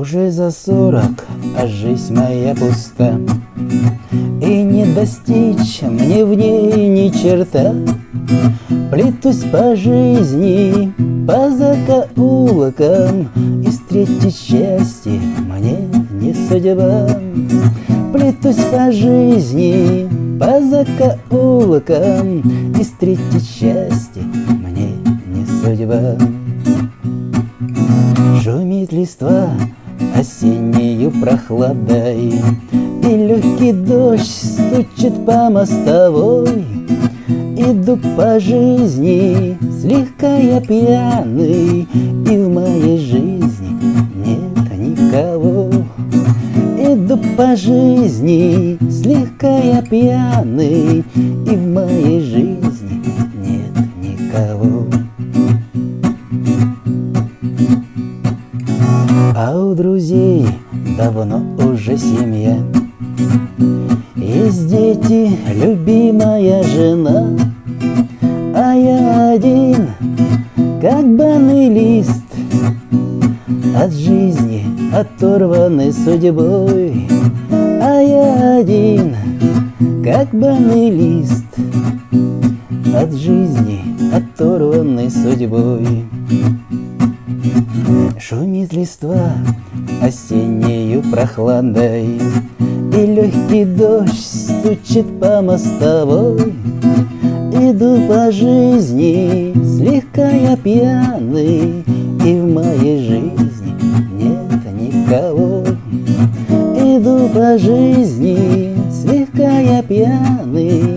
Уже за 40, а жизнь моя пуста, и не достичь мне в ней ни черта. Плетусь по жизни, по закоулкам, и встретить счастье мне не судьба. Плетусь по жизни, по закоулкам, и встретить счастье мне не судьба. Шумит листва осеннею прохладой, и легкий дождь стучит по мостовой. Иду по жизни, слегка я пьяный, и в моей жизни нет никого. Иду по жизни, слегка я пьяный, и в моей жизни нет никого. А у друзей давно уже семья, есть дети, любимая жена, а я один, как банный лист, от жизни оторванный судьбой. А я один, как банный лист, от жизни оторванный судьбой. Шумит листва осеннею прохладой, и легкий дождь стучит по мостовой. Иду по жизни, слегка я пьяный, и в моей жизни нет никого. Иду по жизни, слегка я пьяный,